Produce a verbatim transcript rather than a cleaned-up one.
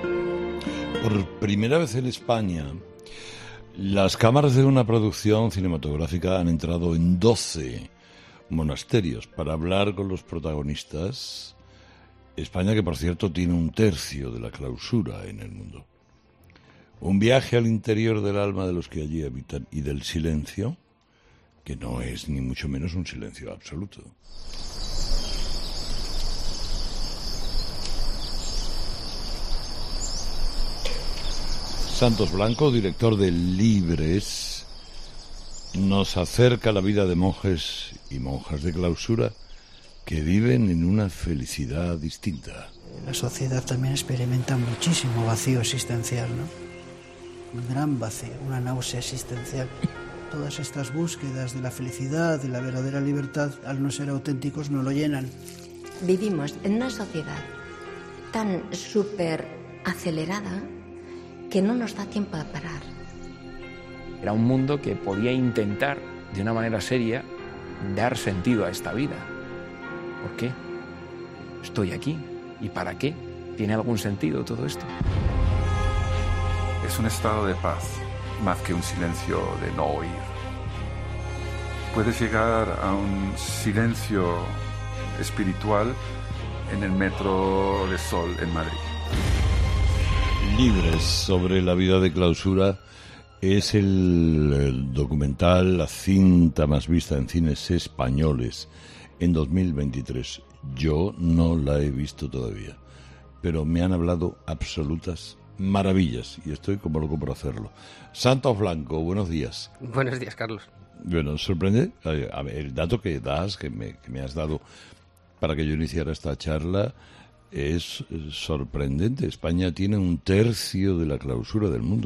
Por primera vez en España, las cámaras de una producción cinematográfica han entrado en doce monasterios para hablar con los protagonistas. España, que por cierto tiene un tercio de la clausura en el mundo. Un viaje al interior del alma de los que allí habitan y del silencio, que no es ni mucho menos un silencio absoluto. Santos Blanco, director de Libres, nos acerca a la vida de monjes y monjas de clausura que viven en una felicidad distinta. La sociedad también experimenta muchísimo vacío existencial, ¿no? Un gran vacío, una náusea existencial. Todas estas búsquedas de la felicidad, de la verdadera libertad, al no ser auténticos, no lo llenan. Vivimos en una sociedad tan súper acelerada que no nos da tiempo a parar. Era un mundo que podía intentar, de una manera seria, dar sentido a esta vida. ¿Por qué? Estoy aquí. ¿Y para qué? ¿Tiene algún sentido todo esto? Es un estado de paz, más que un silencio de no oír. Puedes llegar a un silencio espiritual en el Metro de Sol en Madrid. Libres, sobre la vida de clausura, es el, el documental, la cinta más vista en cines españoles en dos mil veintitrés. Yo no la he visto todavía, pero me han hablado absolutas maravillas y estoy como loco por hacerlo. Santos Blanco, buenos días. Buenos días, Carlos. Bueno, sorprende. A ver, el dato que das, que me, que me has dado para que yo iniciara esta charla, es sorprendente. España tiene un tercio de la clausura del mundo.